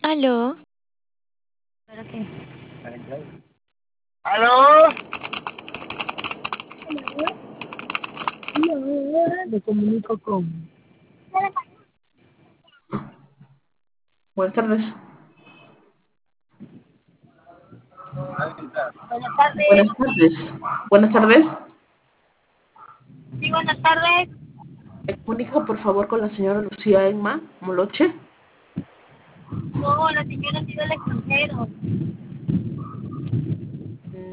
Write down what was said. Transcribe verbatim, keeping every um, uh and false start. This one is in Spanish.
Aló, ¿Para qué? ¿Aló? Me comunico con. Buenas tardes. Buenas tardes. Buenas tardes. Buenas tardes. Sí, buenas tardes. ¿Me comunica, por favor, con la señora Lucía Emma Moloche? No, la señora ha sido al extranjero.